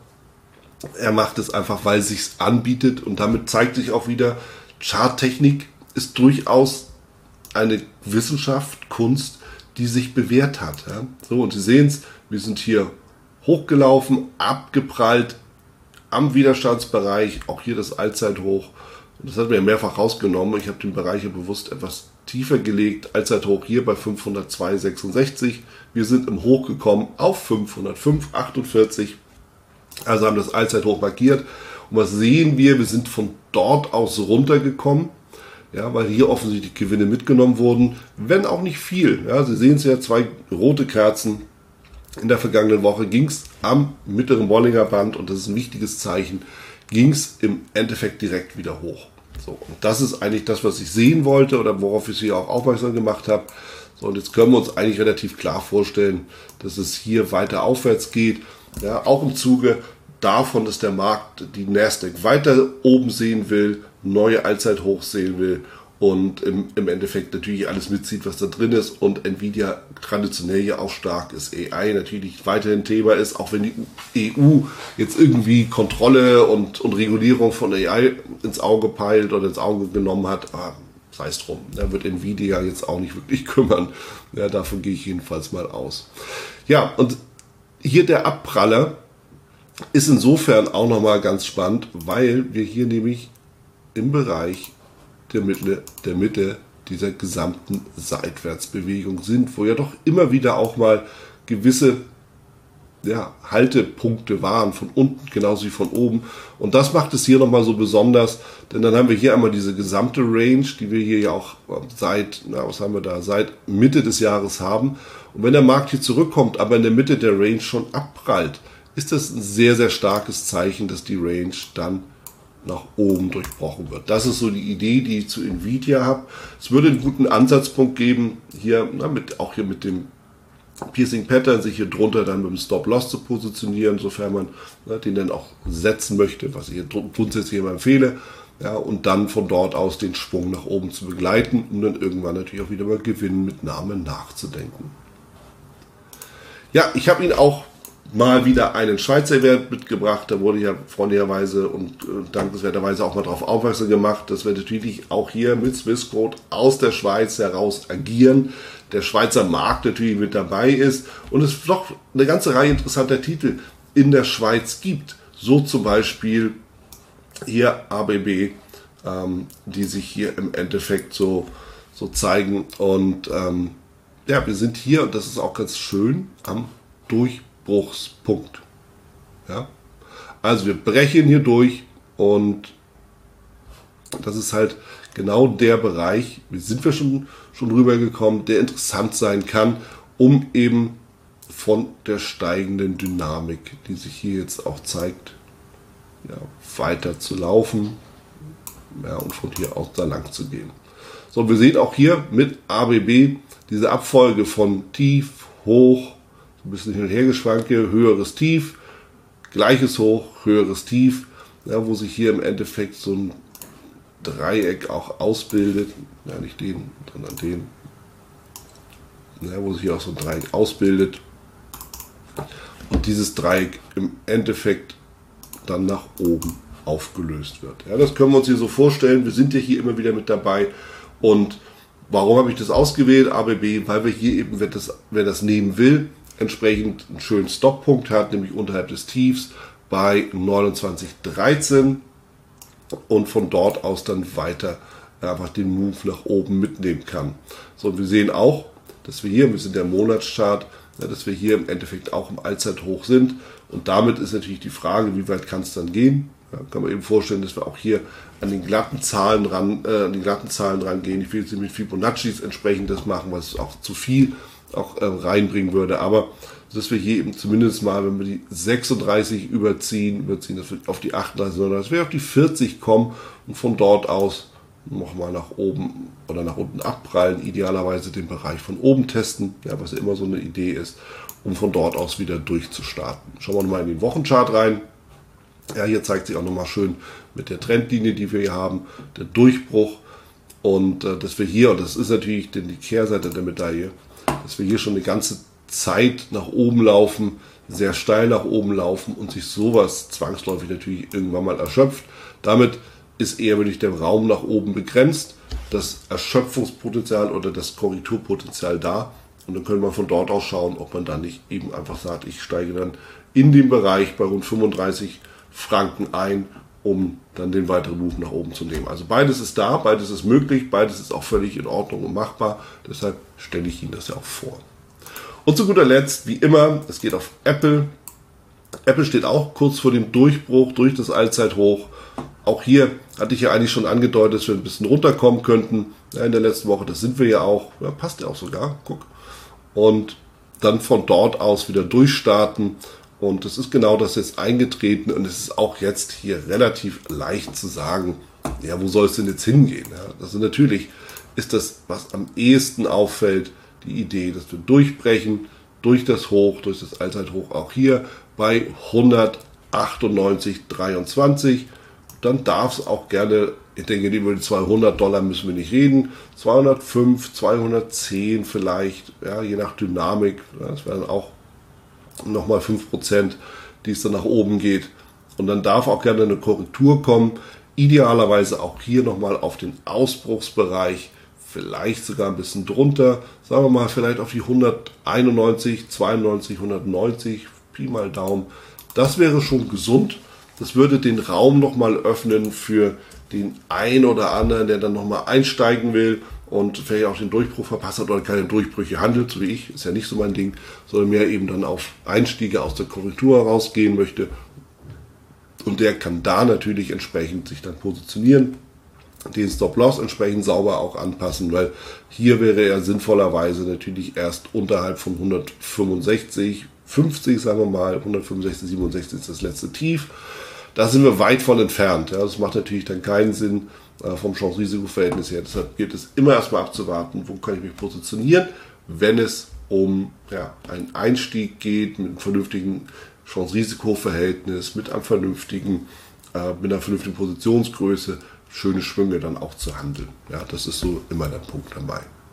er macht es einfach, weil es sich anbietet. Und damit zeigt sich auch wieder, Charttechnik ist durchaus eine Wissenschaft, Kunst, die sich bewährt hat. Ja. So, und Sie sehen es, wir sind hier hochgelaufen, abgeprallt am Widerstandsbereich. Auch hier das Allzeithoch. Und das hat mir mehrfach rausgenommen. Ich habe den Bereich hier bewusst etwas tiefer gelegt. Allzeithoch hier bei fünfhundertzwei Komma sechsundsechzig. Wir sind im Hoch gekommen auf fünfhundertfünf Komma achtundvierzig. Also haben das Allzeithoch markiert. Und was sehen wir? Wir sind von dort aus runtergekommen. Ja, weil hier offensichtlich Gewinne mitgenommen wurden. Wenn auch nicht viel. Ja, Sie sehen es ja, zwei rote Kerzen. In der vergangenen Woche ging es am mittleren Bollinger Band, und das ist ein wichtiges Zeichen, ging es im Endeffekt direkt wieder hoch. So, und das ist eigentlich das, was ich sehen wollte oder worauf ich Sie auch aufmerksam gemacht habe. So, und jetzt können wir uns eigentlich relativ klar vorstellen, dass es hier weiter aufwärts geht. Ja, auch im Zuge davon, dass der Markt die Nasdaq weiter oben sehen will, neue Allzeithochs sehen will und im, im Endeffekt natürlich alles mitzieht, was da drin ist, und Nvidia traditionell ja auch stark ist, A I natürlich weiterhin Thema ist, auch wenn die E U jetzt irgendwie Kontrolle und, und Regulierung von A I ins Auge peilt oder ins Auge genommen hat, ah, sei es drum, da wird Nvidia jetzt auch nicht wirklich kümmern, ja, davon gehe ich jedenfalls mal aus. Ja, und hier der Abpraller ist insofern auch nochmal ganz spannend, weil wir hier nämlich im Bereich der Mitte, der Mitte dieser gesamten Seitwärtsbewegung sind, wo ja doch immer wieder auch mal gewisse ja, Haltepunkte waren, von unten genauso wie von oben. Und das macht es hier nochmal so besonders, denn dann haben wir hier einmal diese gesamte Range, die wir hier ja auch seit, na, was haben wir da, seit Mitte des Jahres haben. Und wenn der Markt hier zurückkommt, aber in der Mitte der Range schon abprallt, ist das ein sehr, sehr starkes Zeichen, dass die Range dann nach oben durchbrochen wird. Das ist so die Idee, die ich zu Nvidia habe. Es würde einen guten Ansatzpunkt geben, hier, na, mit, auch hier mit dem Piercing Pattern, sich hier drunter dann mit dem Stop-Loss zu positionieren, sofern man na, den dann auch setzen möchte, was ich hier grundsätzlich immer empfehle, ja, und dann von dort aus den Schwung nach oben zu begleiten, um dann irgendwann natürlich auch wieder mal Gewinn mit Namen nachzudenken. Ja, ich habe Ihnen auch mal wieder einen Schweizer Wert mitgebracht. Da wurde ja freundlicherweise und äh, dankenswerterweise auch mal darauf aufmerksam gemacht, dass wir natürlich auch hier mit Swissquote aus der Schweiz heraus agieren. Der Schweizer Markt natürlich mit dabei ist und es doch eine ganze Reihe interessanter Titel in der Schweiz gibt. So zum Beispiel hier A B B, ähm, die sich hier im Endeffekt so, so zeigen. Und ähm, ja, wir sind hier, und das ist auch ganz schön, am Durchbruchspunkt. Ja? Also wir brechen hier durch und das ist halt genau der Bereich, wie sind wir schon, schon rübergekommen, der interessant sein kann, um eben von der steigenden Dynamik, die sich hier jetzt auch zeigt, ja, weiter zu laufen, ja, und von hier aus da lang zu gehen. So, wir sehen auch hier mit A B B diese Abfolge von Tief, Hoch, ein bisschen hin und her geschwanke, höheres Tief, gleiches Hoch, höheres Tief, ja, wo sich hier im Endeffekt so ein Dreieck auch ausbildet, ja, nicht den, sondern den, ja, wo sich hier auch so ein Dreieck ausbildet und dieses Dreieck im Endeffekt dann nach oben aufgelöst wird. Ja, das können wir uns hier so vorstellen. Wir sind ja hier immer wieder mit dabei. Und warum habe ich das ausgewählt, A B B? Weil wir hier eben, wer das, wer das nehmen will, entsprechend einen schönen Stoppunkt hat, nämlich unterhalb des Tiefs bei neunundzwanzig dreizehn und von dort aus dann weiter einfach den Move nach oben mitnehmen kann. So, und wir sehen auch, dass wir hier, wir sind der Monatschart, ja, dass wir hier im Endeffekt auch im Allzeithoch sind. Und damit ist natürlich die Frage, wie weit kann es dann gehen? Ja, kann man eben vorstellen, dass wir auch hier an den glatten Zahlen ran, äh, an die glatten Zahlen rangehen. Ich will jetzt mit Fibonaccis entsprechend das machen, was auch zu viel auch äh, reinbringen würde. Aber dass wir hier eben zumindest mal, wenn wir die sechsunddreißig überziehen, überziehen, dass wir auf die achtunddreißig, sondern dass wir auf die vierzig kommen und von dort aus nochmal nach oben oder nach unten abprallen, idealerweise den Bereich von oben testen, ja, was ja immer so eine Idee ist, um von dort aus wieder durchzustarten. Schauen wir mal in den Wochenchart rein. Ja, hier zeigt sich auch nochmal schön mit der Trendlinie, die wir hier haben, der Durchbruch und äh, dass wir hier, und das ist natürlich denn die Kehrseite der Medaille, dass wir hier schon eine ganze Zeit nach oben laufen, sehr steil nach oben laufen und sich sowas zwangsläufig natürlich irgendwann mal erschöpft. Damit ist eher wirklich der Raum nach oben begrenzt, das Erschöpfungspotenzial oder das Korrekturpotenzial da. Und dann können wir von dort aus schauen, ob man dann nicht eben einfach sagt, ich steige dann in den Bereich bei rund fünfunddreißig Franken ein, um dann den weiteren Move nach oben zu nehmen. Also beides ist da, beides ist möglich, beides ist auch völlig in Ordnung und machbar. Deshalb stelle ich Ihnen das ja auch vor. Und zu guter Letzt, wie immer, es geht auf Apple. Apple steht auch kurz vor dem Durchbruch durch das Allzeithoch. Auch hier hatte ich ja eigentlich schon angedeutet, dass wir ein bisschen runterkommen könnten. Ja, in der letzten Woche, das sind wir ja auch. Ja, passt ja auch sogar, guck. Und dann von dort aus wieder durchstarten. Und das ist genau das jetzt eingetreten. Und es ist auch jetzt hier relativ leicht zu sagen, ja, wo soll es denn jetzt hingehen? Ja, also natürlich ist das, was am ehesten auffällt, die Idee, dass wir durchbrechen durch das Hoch, durch das Allzeithoch auch hier bei hundertachtundneunzig Komma dreiundzwanzig. Dann darf es auch gerne, ich denke, über die zweihundert Dollar müssen wir nicht reden, zweihundertfünf, zweihundertzehn vielleicht, ja, je nach Dynamik, ja, das wären auch nochmal fünf Prozent, die es dann nach oben geht. Und dann darf auch gerne eine Korrektur kommen, idealerweise auch hier nochmal auf den Ausbruchsbereich, vielleicht sogar ein bisschen drunter, sagen wir mal vielleicht auf die hunderteinundneunzig, zweiundneunzig, hundertneunzig, Pi mal Daumen. Das wäre schon gesund. Das würde den Raum nochmal öffnen für den einen oder anderen, der dann nochmal einsteigen will und vielleicht auch den Durchbruch verpasst hat oder keine Durchbrüche handelt, so wie ich, ist ja nicht so mein Ding, sondern mehr eben dann auf Einstiege aus der Korrektur herausgehen möchte. Und der kann da natürlich entsprechend sich dann positionieren, den Stop-Loss entsprechend sauber auch anpassen, weil hier wäre er sinnvollerweise natürlich erst unterhalb von hundertfünfundsechzig, fünfzig, sagen wir mal, hundertfünfundsechzig, siebenundsechzig ist das letzte Tief. Da sind wir weit von entfernt. Ja. Das macht natürlich dann keinen Sinn äh, vom Chance-Risiko-Verhältnis her. Deshalb gilt es immer erstmal abzuwarten, wo kann ich mich positionieren, wenn es um ja, einen Einstieg geht mit einem vernünftigen Chance-Risiko-Verhältnis, mit einem vernünftigen, äh, mit einer vernünftigen Positionsgröße, schöne Schwünge dann auch zu handeln. Ja, das ist so immer der Punkt dabei.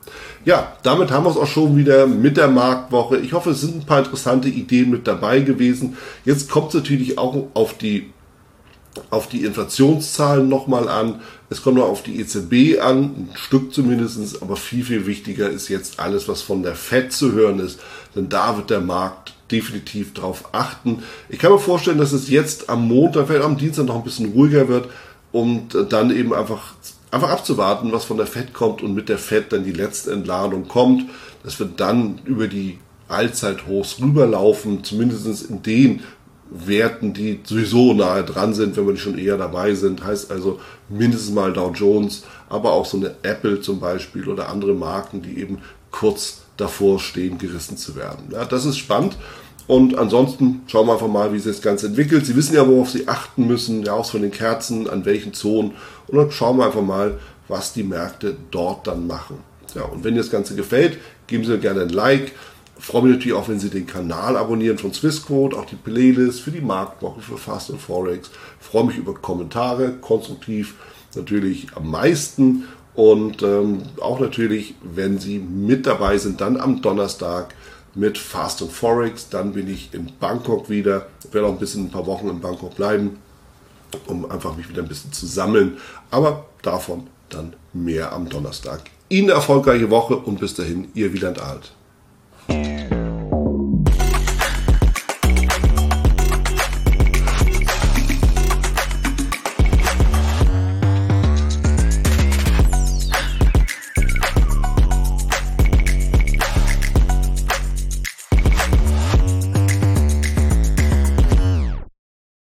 Ja, damit haben wir es auch schon wieder mit der Marktwoche. Ich hoffe, es sind ein paar interessante Ideen mit dabei gewesen. Jetzt kommt es natürlich auch auf die, auf die Inflationszahlen nochmal an. Es kommt noch auf die E Z B an, ein Stück zumindest, aber viel, viel wichtiger ist jetzt alles, was von der Fed zu hören ist. Denn da wird der Markt definitiv drauf achten. Ich kann mir vorstellen, dass es jetzt am Montag, vielleicht am Dienstag noch ein bisschen ruhiger wird und dann eben einfach, einfach abzuwarten, was von der Fed kommt und mit der Fed dann die letzte Entladung kommt, dass wir dann über die Allzeithochs rüberlaufen, zumindest in den Werten, die sowieso nahe dran sind, wenn wir schon eher dabei sind. Heißt also mindestens mal Dow Jones, aber auch so eine Apple zum Beispiel oder andere Marken, die eben kurz davor stehen, gerissen zu werden. Ja, das ist spannend. Und ansonsten schauen wir einfach mal, wie sich das Ganze entwickelt. Sie wissen ja, worauf Sie achten müssen, ja auch von den Kerzen, an welchen Zonen. Und dann schauen wir einfach mal, was die Märkte dort dann machen. Ja, und wenn Ihnen das Ganze gefällt, geben Sie gerne ein Like. Ich freue mich natürlich auch, wenn Sie den Kanal abonnieren von Swissquote, auch die Playlist für die Marktwoche, für Fast und Forex. Ich freue mich über Kommentare, konstruktiv natürlich am meisten. Und ähm, auch natürlich, wenn Sie mit dabei sind, dann am Donnerstag mit Fast und Forex. Dann bin ich in Bangkok wieder. Ich werde auch ein bisschen ein paar Wochen in Bangkok bleiben, um einfach mich wieder ein bisschen zu sammeln. Aber davon dann mehr am Donnerstag. Ihnen eine erfolgreiche Woche und bis dahin, Ihr Wieland Alt.